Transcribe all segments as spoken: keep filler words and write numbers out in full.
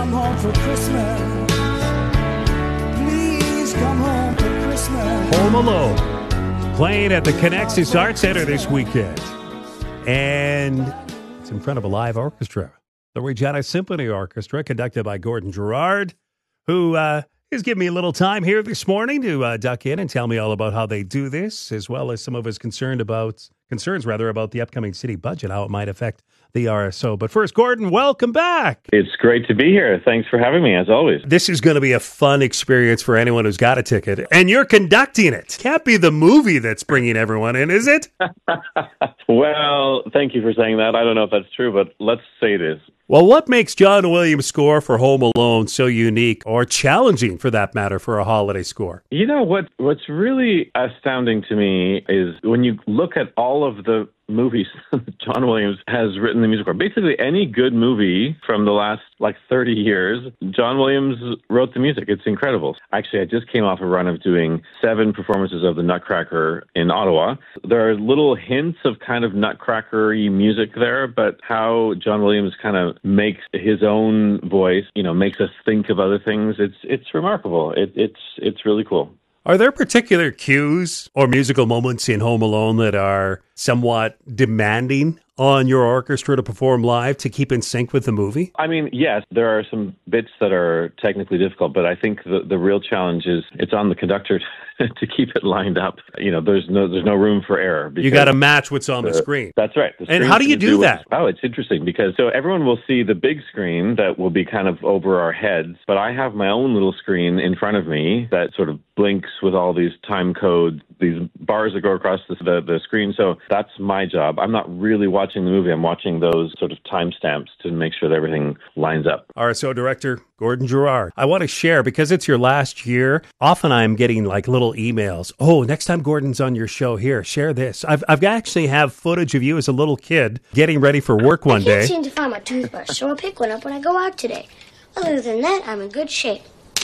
come home for Christmas. Please come home for Christmas. Home Alone, playing at the Connexus Arts Center this weekend. And it's in front of a live orchestra. The Regina Symphony Orchestra, conducted by Gordon Gerard, who uh, has given me a little time here this morning to uh, duck in and tell me all about how they do this, as well as some of his concerned about concerns rather about the upcoming city budget, how it might affect the R S O. But first, Gordon, welcome back. It's great to be here. Thanks for having me, as always. This is going to be a fun experience for anyone who's got a ticket, and you're conducting it. Can't be the movie that's bringing everyone in, is it? Well, thank you for saying that. I don't know if that's true, but let's say it is. Well, what makes John Williams' score for Home Alone so unique, or challenging for that matter, for a holiday score? You know, what? what's really astounding to me is when you look at all of the movies John Williams has written the music for. Basically, any good movie from the last, like, thirty years, John Williams wrote the music. It's incredible. Actually, I just came off a run of doing seven performances of the Nutcracker in Ottawa. There are little hints of kind of Nutcracker-y music there, but how John Williams kind of makes his own voice, you know, makes us think of other things, it's it's remarkable. It, it's it's really cool. Are there particular cues or musical moments in Home Alone that are somewhat demanding on your orchestra to perform live to keep in sync with the movie? I mean, yes, there are some bits that are technically difficult, but I think the, the real challenge is it's on the conductor to keep it lined up. You know, there's no there's no room for error. You got to match what's on the, the screen. That's right. The and how do you do, do that? Oh, it's interesting because so everyone will see the big screen that will be kind of over our heads, but I have my own little screen in front of me that sort of blinks with all these time codes, these bars that go across the, the, the screen. So that's my job. I'm not really watching the movie. I'm watching those sort of timestamps to make sure that everything lines up. R S O Director Gordon Gerard. I want to share, because it's your last year, often I'm getting like little emails. Oh, next time Gordon's on your show, here, share this. I've I've actually have footage of you as a little kid getting ready for work one I day. can't seem to find my toothbrush, so I'll pick one up when I go out today. Other than that, I'm in good shape.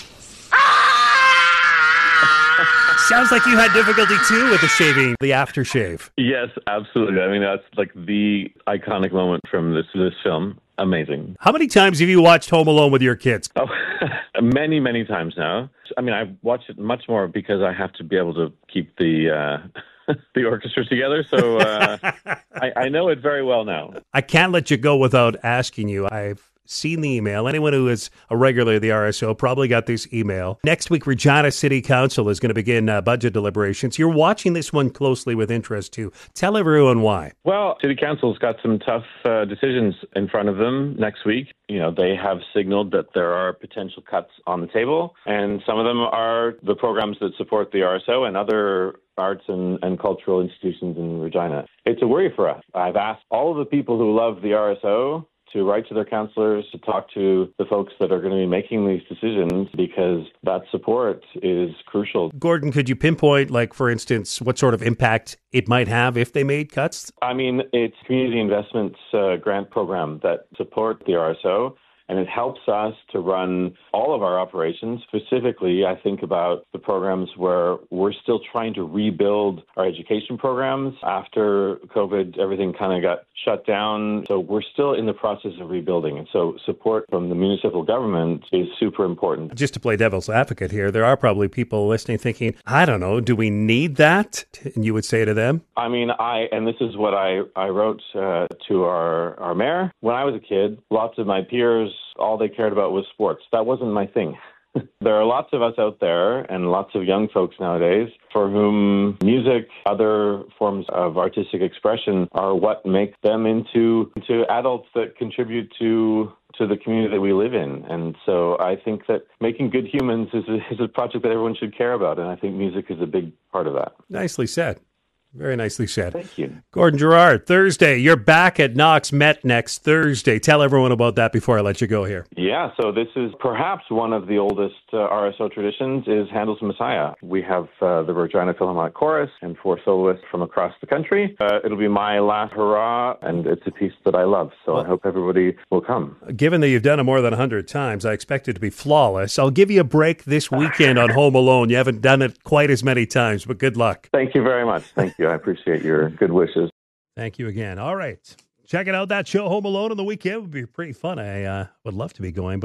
Sounds like you had difficulty, too, with the shaving, the aftershave. Yes, absolutely. I mean, that's like the iconic moment from this this film. Amazing. How many times have you watched Home Alone with your kids? Oh, many, many times now. I mean, I've watched it much more because I have to be able to keep the uh, the orchestra together. So uh, I, I know it very well now. I can't let you go without asking you. I've seen the email. Anyone who is a regular of the R S O probably got this email. Next week, Regina City Council is going to begin uh, budget deliberations. You're watching this one closely with interest, too. Tell everyone why. Well, City Council's got some tough uh, decisions in front of them next week. You know, they have signaled that there are potential cuts on the table, and some of them are the programs that support the R S O and other arts and, and cultural institutions in Regina. It's a worry for us. I've asked all of the people who love the R S O to write to their councillors, to talk to the folks that are going to be making these decisions, because that support is crucial. Gordon, could you pinpoint, like, for instance, what sort of impact it might have if they made cuts? I mean, it's community investments uh, grant program that support the R S O. And it helps us to run all of our operations. Specifically, I think about the programs where we're still trying to rebuild our education programs. After COVID, everything kind of got shut down. So we're still in the process of rebuilding. And so support from the municipal government is super important. Just to play devil's advocate here, there are probably people listening thinking, I don't know, do we need that? And you would say to them? I mean, I, and this is what I, I wrote uh, to our, our mayor. When I was a kid, lots of my peers, all they cared about was sports. That wasn't my thing. There are lots of us out there and lots of young folks nowadays for whom music, other forms of artistic expression are what make them into, into adults that contribute to to the community that we live in. And so I think that making good humans is a, is a project that everyone should care about. And I think music is a big part of that. Nicely said. Very nicely said. Thank you. Gordon Gerard, Thursday. You're back at Knox Met next Thursday. Tell everyone about that before I let you go here. Yeah, so this is perhaps one of the oldest uh, R S O traditions is Handel's Messiah. We have uh, the Regina Philharmonic Chorus and four soloists from across the country. Uh, it'll be my last hurrah, and it's a piece that I love, so well, I hope everybody will come. Given that you've done it more than one hundred times, I expect it to be flawless. I'll give you a break this weekend on Home Alone. You haven't done it quite as many times, but good luck. Thank you very much. Thank you. I appreciate your good wishes. Thank you again. All right. Checking out that show, Home Alone, on the weekend would be pretty fun. I uh, would love to be going, but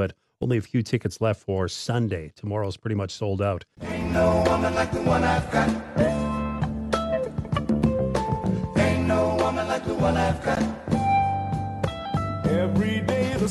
Only a few tickets left for Sunday. Tomorrow's pretty much sold out. Ain't no woman like the one I've got. Ain't no woman like the one I've got. Every day the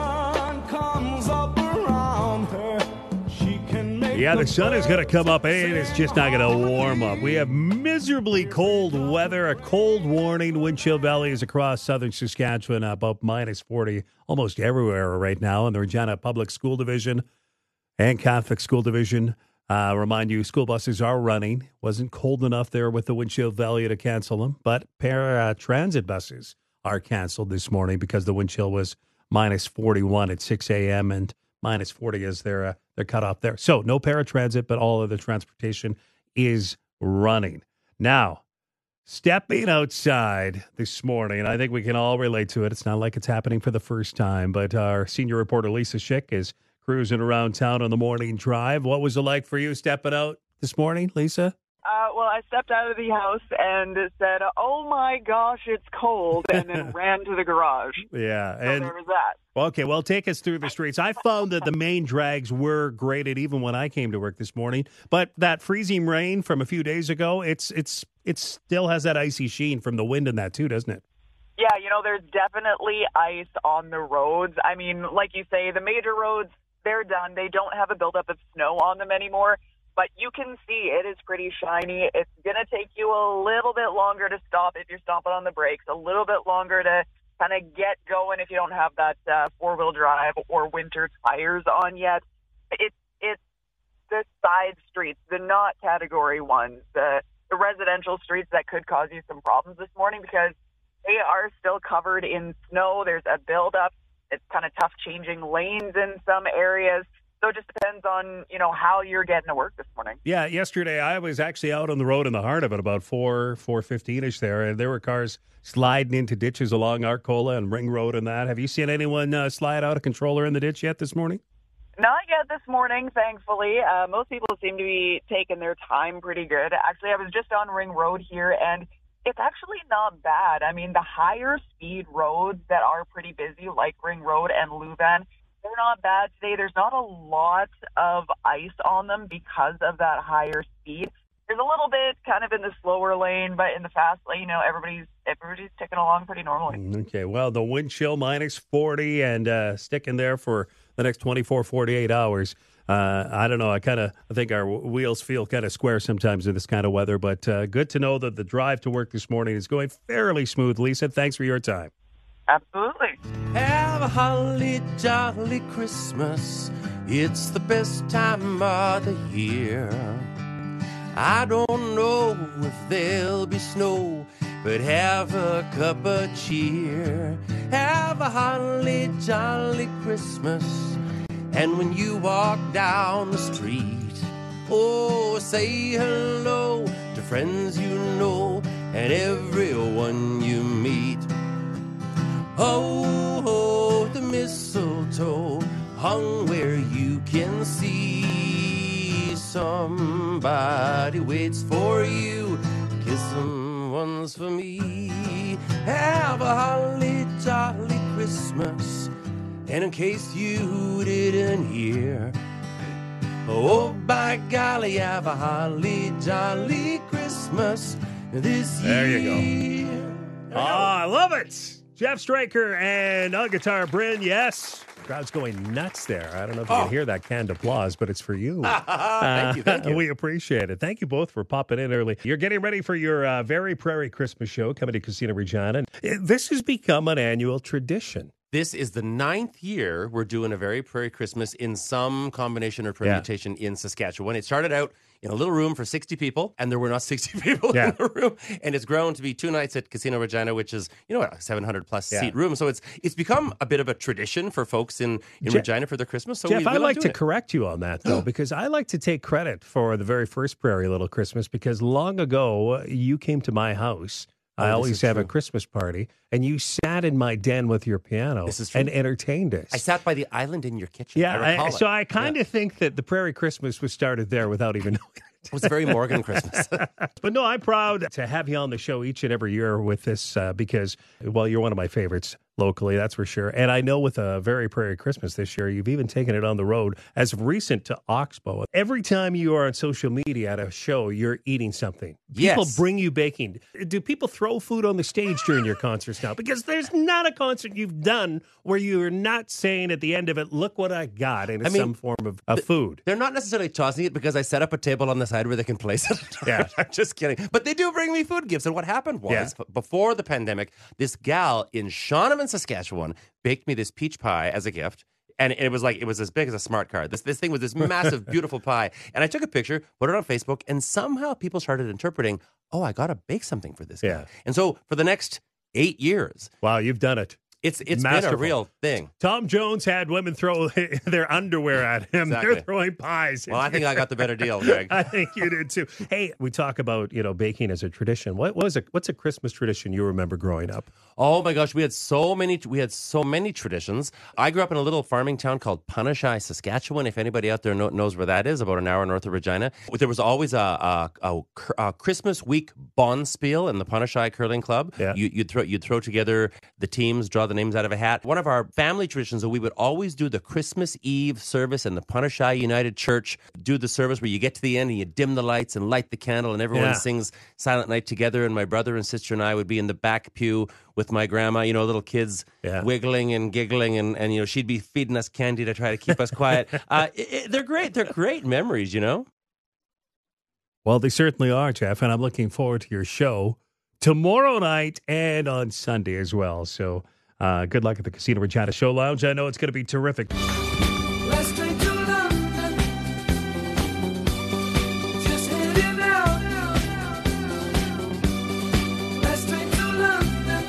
sun comes up around her. She can make Yeah, the sun is going to come up, and it's just not going to warm up. We have miserably cold weather, a cold warning. Wind chill valleys across southern Saskatchewan, about minus forty almost everywhere right now in the Regina Public School Division and Catholic School Division. Uh, remind you, school buses are running. Wasn't cold enough there with the wind chill valley to cancel them, but paratransit buses are canceled this morning because the wind chill was minus forty-one at six a.m. and minus forty as they're, uh, they're cut off there. So no paratransit, but all other transportation is running. Now, stepping outside this morning, and I think we can all relate to it. It's not like it's happening for the first time, but our senior reporter Lisa Schick is cruising around town on the morning drive. What was it like for you stepping out this morning, Lisa? Uh, well, I stepped out of the house and said, oh my gosh, it's cold, and then ran to the garage. Yeah. So and there was that. Okay, well, take us through the streets. I found that the main drags were graded even when I came to work this morning, but that freezing rain from a few days ago, it's it's it still has that icy sheen from the wind in that too, doesn't it? Yeah, you know, there's definitely ice on the roads. I mean, like you say, the major roads, they're done. They don't have a buildup of snow on them anymore. But you can see it is pretty shiny. It's going to take you a little bit longer to stop if you're stomping on the brakes, a little bit longer to kind of get going if you don't have that uh, four-wheel drive or winter tires on yet. It's it's the side streets, the not category ones, the, the residential streets that could cause you some problems this morning because they are still covered in snow. There's a buildup. It's kind of tough changing lanes in some areas. So it just depends on, you know, how you're getting to work this morning. Yeah, yesterday I was actually out on the road in the heart of it, about four, four fifteen-ish there, and there were cars sliding into ditches along Arcola and Ring Road and that. Have you seen anyone uh, slide out of control or in the ditch yet this morning? Not yet this morning, thankfully. Uh, most people seem to be taking their time pretty good. Actually, I was just on Ring Road here, and it's actually not bad. I mean, the higher speed roads that are pretty busy, like Ring Road and Leuven, they're not bad today. There's not a lot of ice on them because of that higher speed. There's a little bit kind of in the slower lane, but in the fast lane, you know, everybody's everybody's ticking along pretty normally. Okay, well, the wind chill minus forty and uh, sticking there for the next twenty-four, forty-eight hours. Uh, I don't know. I kind of I think our wheels feel kind of square sometimes in this kind of weather, but uh, good to know that the drive to work this morning is going fairly smooth. Lisa, thanks for your time. Absolutely. Have a holly jolly Christmas. It's the best time of the year. I don't know if there'll be snow, but have a cup of cheer. Have a holly jolly Christmas. And when you walk down the street, oh, say hello to friends you know and everyone you meet. Ho, ho, the mistletoe hung where you can see. Somebody waits for you, kiss them once for me. Have a holly jolly Christmas. And in case you didn't hear, oh, by golly, have a holly jolly Christmas this year. There you go. Oh, I love it. Jeff Straker and on guitar, Bryn, yes. Crowd's going nuts there. I don't know if you Oh. can hear that canned applause, but it's for you. Thank you, thank you. We appreciate it. Thank you both for popping in early. You're getting ready for your uh, Very Prairie Christmas show coming to Casino Regina. This has become an annual tradition. This is the ninth year we're doing a Very Prairie Christmas in some combination or permutation in Saskatchewan. It started out in a little room for sixty people, and there were not sixty people Yeah. in the room. And it's grown to be two nights at Casino Regina, which is, you know, a seven hundred plus Yeah. seat room. So it's it's become a bit of a tradition for folks in, in Je- Regina for their Christmas. So Jeff, we, we I'd love like doing to it. correct you on that, though, because I like to take credit for the very first Prairie Little Christmas, because long ago, you came to my house. Oh, I this always is have a true. Christmas party, and you sat in my den with your piano This is true. and entertained us. I sat by the island in your kitchen. yeah, I recall I, it. so I kind Yeah. of think that the Prairie Christmas was started there without even knowing it. It was a very Morgan Christmas. But no, I'm proud to have you on the show each and every year with this uh, because, well, you're one of my favorites locally, that's for sure. And I know with a Very Prairie Christmas this year, you've even taken it on the road as of recent to Oxbow. Every time you are on social media at a show, you're eating something. People Yes. bring you baking. Do people throw food on the stage during your concerts now? Because there's not a concert you've done where you're not saying at the end of it, look what I got, and it's I mean, some form of, of food. They're not necessarily tossing it because I set up a table on the side where they can place it. Yeah. I'm just kidding. But they do bring me food gifts. And what happened was, Yeah. before the pandemic, this gal in Shaunavon, Saskatchewan, baked me this peach pie as a gift. And it was like, it was as big as a smart card. This this thing was this massive, beautiful pie. And I took a picture, put it on Facebook, and somehow people started interpreting, oh, I got to bake something for this guy. Yeah. And so for the next eight years, Wow, you've done it. it's it's been Masterful. a real thing. Tom Jones had women throw their underwear at him. Exactly. They're throwing pies. Well, I think I got the better deal, Greg. I think you did too. Hey, we talk about, you know, baking as a tradition. What was it? What's a Christmas tradition you remember growing up? Oh my gosh, we had so many we had so many traditions. I grew up in a little farming town called Punashai, Saskatchewan. If anybody out there know, knows where that is, about an hour north of Regina. There was always a, a, a, a Christmas week bonspiel in the Punashai Curling Club. Yeah. You, you'd throw you'd throw together the teams, draw the names out of a hat. One of our family traditions that we would always do the Christmas Eve service in the Punashai United Church. Do the service where you get to the end and you dim the lights and light the candle and everyone Yeah. sings Silent Night together. And my brother and sister and I would be in the back pew with my grandma, you know, little kids Yeah. wiggling and giggling, and, and, you know, she'd be feeding us candy to try to keep us quiet. Uh, it, it, they're great. They're great memories, you know? Well, they certainly are, Jeff, and I'm looking forward to your show tomorrow night and on Sunday as well. So uh, good luck at the Casino Regina Show Lounge. I know it's going to be terrific. Let's take to London. Just heading out. Let's take to London.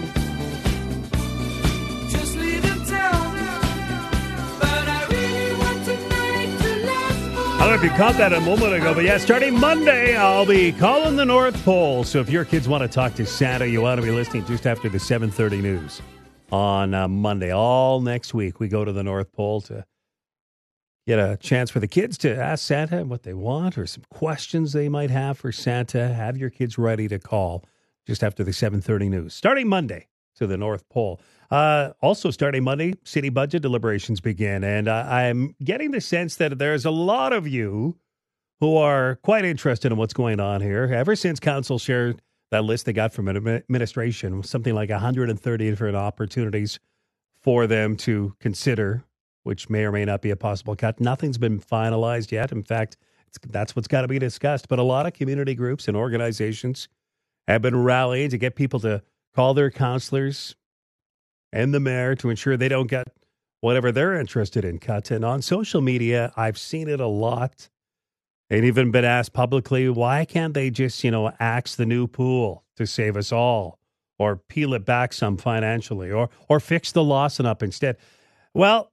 Just leaving town. But I really want tonight to last more. I don't know if you caught that a moment ago, but yeah, starting Monday, I'll be calling the North Pole. So if your kids want to talk to Santa, you want to be listening just after the seven thirty news on uh, Monday. All next week, we go to the North Pole to get a chance for the kids to ask Santa what they want or some questions they might have for Santa. Have your kids ready to call just after the seven thirty news. Starting Monday to the North Pole. Uh, also starting Monday, city budget deliberations begin. And uh, I'm getting the sense that there's a lot of you who are quite interested in what's going on here. Ever since council shared that list they got from an administration, something like one hundred thirty different opportunities for them to consider, which may or may not be a possible cut. Nothing's been finalized yet. In fact, it's, that's what's got to be discussed. But a lot of community groups and organizations have been rallying to get people to call their counselors and the mayor to ensure they don't get whatever they're interested in cut. And on social media, I've seen it a lot. And even been asked publicly, why can't they just, you know, axe the new pool to save us all, or peel it back some financially, or or fix the Lawson up instead? Well,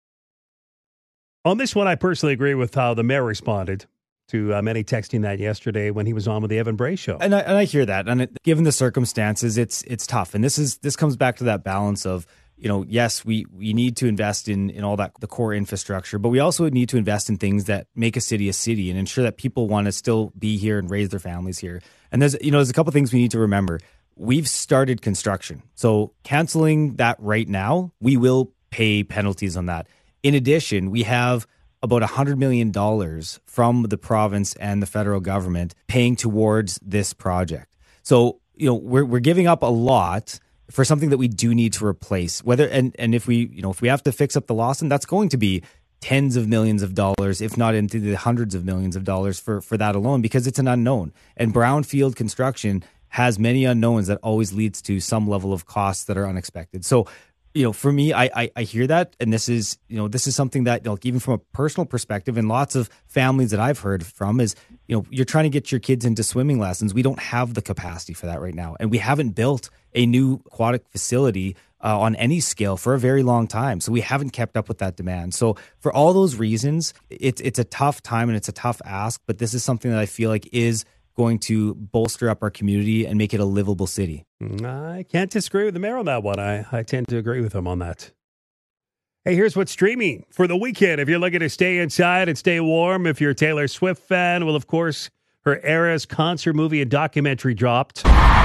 on this one, I personally agree with how the mayor responded to uh, many texting that yesterday when he was on with the Evan Bray show. And I, and I hear that. And it, given the circumstances, it's it's tough. And this is this comes back to that balance of, you know, yes, we, we need to invest in, in all that, the core infrastructure, but we also need to invest in things that make a city a city and ensure that people want to still be here and raise their families here. And there's, you know, there's a couple things we need to remember. We've started construction. So canceling that right now, we will pay penalties on that. In addition, we have about one hundred million dollars from the province and the federal government paying towards this project. So, you know, we're we're giving up a lot for something that we do need to replace. Whether and and if we, you know, if we have to fix up the Lawson, that's going to be tens of millions of dollars, if not into the hundreds of millions of dollars for for that alone, because it's an unknown. And brownfield construction has many unknowns that always leads to some level of costs that are unexpected. So, you know, for me, I, I I hear that, and this is, you know, this is something that, you know, even from a personal perspective, and lots of families that I've heard from is, you know, you're trying to get your kids into swimming lessons. We don't have the capacity for that right now, and we haven't built a new aquatic facility uh, on any scale for a very long time. So we haven't kept up with that demand. So for all those reasons, it's it's a tough time and it's a tough ask, but this is something that I feel like is going to bolster up our community and make it a livable city. I can't disagree with the mayor on that one. I, I tend to agree with him on that. Hey, here's what's streaming for the weekend. If you're looking to stay inside and stay warm, if you're a Taylor Swift fan, well, of course, her Eras concert movie and documentary dropped.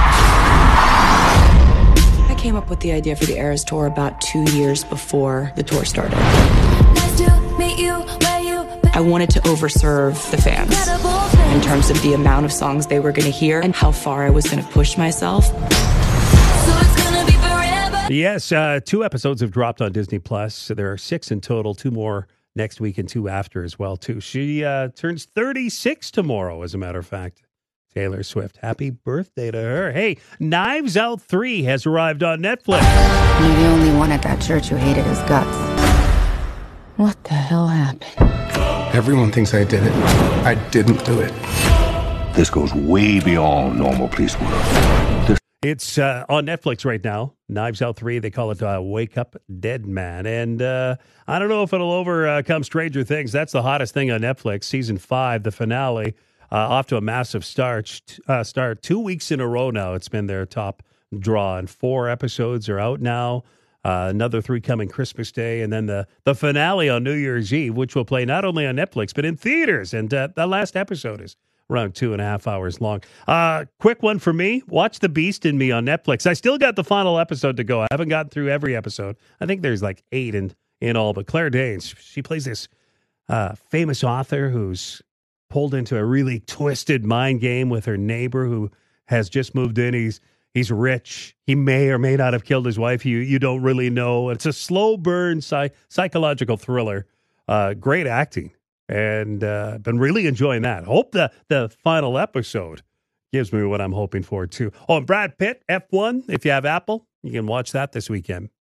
I came up with the idea for the Eras tour about two years before the tour started. Nice to meet you, where you I wanted to overserve the fans in terms of the amount of songs they were going to hear and how far I was going to push myself. So it's gonna be forever. Yes, uh, two episodes have dropped on Disney Plus. So there are six in total, two more next week and two after as well, too. She uh, turns thirty-six tomorrow, as a matter of fact. Taylor Swift. Happy birthday to her. Hey, Knives Out three has arrived on Netflix. You're the only one at that church who hated his guts. What the hell happened? Everyone thinks I did it. I didn't do it. This goes way beyond normal police work. This- it's uh, on Netflix right now. Knives Out three. They call it uh, Wake Up Dead Man. And uh, I don't know if it'll overcome uh, Stranger Things. That's the hottest thing on Netflix. Season five, the finale, uh, off to a massive start. Uh, start two weeks in a row now. It's been their top draw, and four episodes are out now. Uh, another three coming Christmas Day, and then the, the finale on New Year's Eve, which will play not only on Netflix, but in theaters. And uh, the last episode is around two and a half hours long. Uh, quick one for me. Watch The Beast in Me on Netflix. I still got the final episode to go. I haven't gotten through every episode. I think there's like eight in, in all, but Claire Danes, she plays this uh, famous author who's pulled into a really twisted mind game with her neighbor who has just moved in. He's He's rich. He may or may not have killed his wife. You you don't really know. It's a slow burn psy- psychological thriller. Uh, great acting. And uh, been really enjoying that. Hope the, the final episode gives me what I'm hoping for, too. Oh, and Brad Pitt, F one. If you have Apple, you can watch that this weekend.